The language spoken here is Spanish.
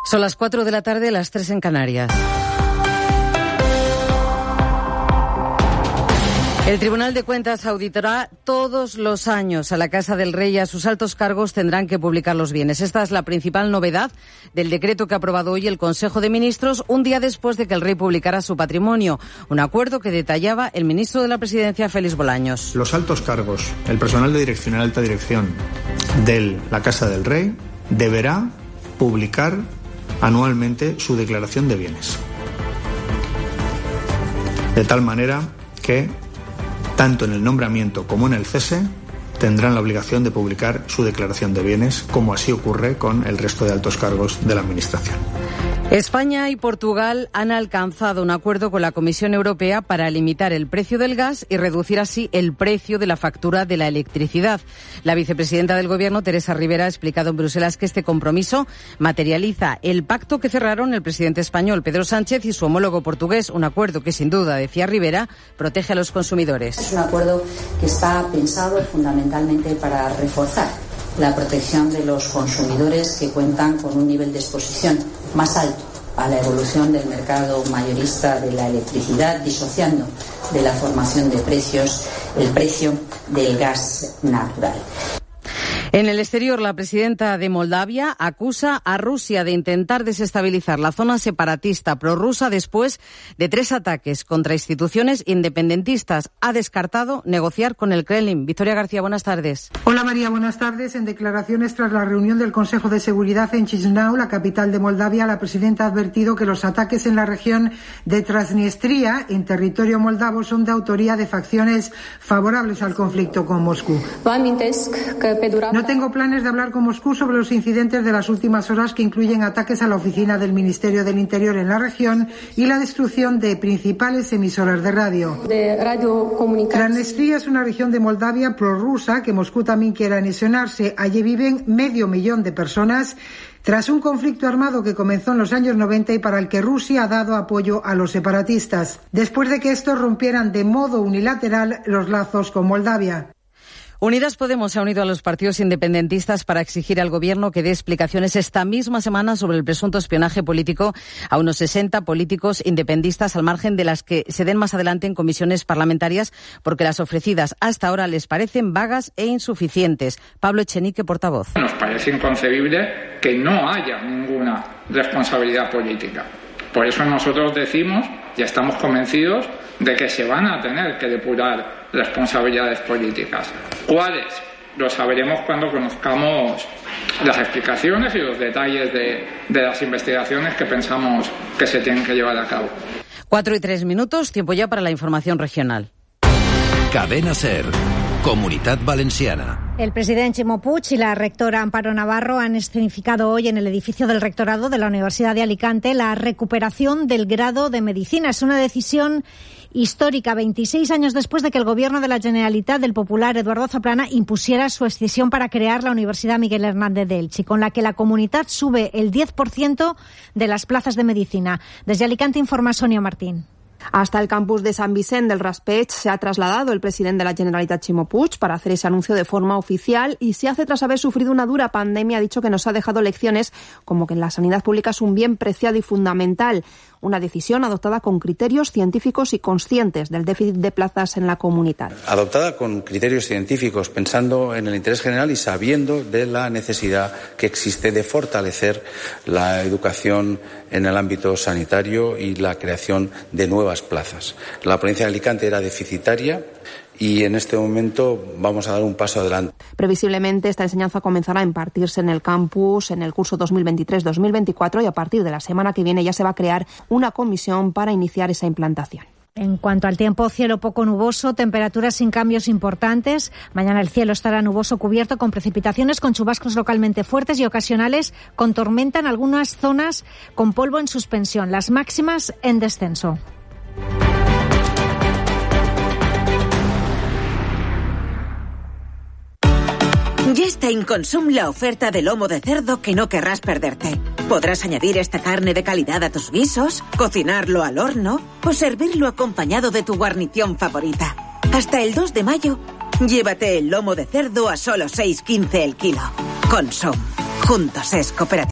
Son las 4 de la tarde, las 3 en Canarias. El Tribunal de Cuentas auditará todos los años a la Casa del Rey y a sus altos cargos tendrán que publicar los bienes. Esta es la principal novedad del decreto que ha aprobado hoy el Consejo de Ministros, un día después de que el Rey publicara su patrimonio. Un acuerdo que detallaba el ministro de la Presidencia, Félix Bolaños. Los altos cargos, el personal de dirección y alta dirección de la Casa del Rey deberá publicar anualmente su declaración de bienes. De tal manera que tanto en el nombramiento como en el cese, tendrán la obligación de publicar su declaración de bienes, como así ocurre con el resto de altos cargos de la Administración. España y Portugal han alcanzado un acuerdo con la Comisión Europea para limitar el precio del gas y reducir así el precio de la factura de la electricidad. La vicepresidenta del Gobierno, Teresa Rivera, ha explicado en Bruselas que este compromiso materializa el pacto que cerraron el presidente español, Pedro Sánchez, y su homólogo portugués, un acuerdo que, sin duda, decía Rivera, protege a los consumidores. Es un acuerdo que está pensado fundamentalmente para reforzar la protección de los consumidores que cuentan con un nivel de exposición más alto a la evolución del mercado mayorista de la electricidad, disociando de la formación de precios el precio del gas natural. En el exterior, la presidenta de Moldavia acusa a Rusia de intentar desestabilizar la zona separatista prorrusa después de 3 ataques contra instituciones independentistas. Ha descartado negociar con el Kremlin. Victoria García, buenas tardes. Hola María, buenas tardes. En declaraciones tras la reunión del Consejo de Seguridad en Chisinau, la capital de Moldavia, la presidenta ha advertido que los ataques en la región de Transnistria, en territorio moldavo, son de autoría de facciones favorables al conflicto con Moscú. No tengo planes de hablar con Moscú sobre los incidentes de las últimas horas que incluyen ataques a la oficina del Ministerio del Interior en la región y la destrucción de principales emisoras de radio. Transnistria es una región de Moldavia prorrusa que Moscú también quiere anexionarse. Allí viven 500.000 de personas tras un conflicto armado que comenzó en los años 90 y para el que Rusia ha dado apoyo a los separatistas, después de que estos rompieran de modo unilateral los lazos con Moldavia. Unidas Podemos se ha unido a los partidos independentistas para exigir al Gobierno que dé explicaciones esta misma semana sobre el presunto espionaje político a unos 60 políticos independentistas, al margen de las que se den más adelante en comisiones parlamentarias, porque las ofrecidas hasta ahora les parecen vagas e insuficientes. Pablo Echenique, portavoz. Nos parece inconcebible que no haya ninguna responsabilidad política. Por eso nosotros decimos y estamos convencidos de que se van a tener que depurar responsabilidades políticas. ¿Cuáles? Lo saberemos cuando conozcamos las explicaciones y los detalles de las investigaciones que pensamos que se tienen que llevar a cabo. 4:03, tiempo ya para la información regional. Cadena SER, Comunitat Valenciana. El presidente Ximo Puig y la rectora Amparo Navarro han escenificado hoy en el edificio del rectorado de la Universidad de Alicante la recuperación del grado de Medicina. Es una decisión histórica, 26 años después de que el Gobierno de la Generalitat del popular Eduardo Zaplana impusiera su escisión para crear la Universidad Miguel Hernández de Elche, con la que la comunidad sube el 10% de las plazas de medicina. Desde Alicante informa Sonia Martín. Hasta el campus de San Vicent del Raspeig se ha trasladado el presidente de la Generalitat, Ximo Puig, para hacer ese anuncio de forma oficial, y se hace tras haber sufrido una dura pandemia. Ha dicho que nos ha dejado lecciones como que la sanidad pública es un bien preciado y fundamental. Una decisión adoptada con criterios científicos y conscientes del déficit de plazas en la comunidad. Adoptada con criterios científicos, pensando en el interés general y sabiendo de la necesidad que existe de fortalecer la educación en el ámbito sanitario y la creación de nuevas plazas. La provincia de Alicante era deficitaria y en este momento vamos a dar un paso adelante. Previsiblemente esta enseñanza comenzará a impartirse en el campus en el curso 2023-2024 y a partir de la semana que viene ya se va a crear una comisión para iniciar esa implantación. En cuanto al tiempo, cielo poco nuboso, temperaturas sin cambios importantes. Mañana el cielo estará nuboso cubierto con precipitaciones, con chubascos localmente fuertes y ocasionales con tormenta en algunas zonas con polvo en suspensión. Las máximas en descenso. Ya está en Consum la oferta de lomo de cerdo que no querrás perderte. Podrás añadir esta carne de calidad a tus guisos, cocinarlo al horno o servirlo acompañado de tu guarnición favorita. Hasta el 2 de mayo, llévate el lomo de cerdo a solo 6,15 el kilo. Consum. Juntos es cooperativo.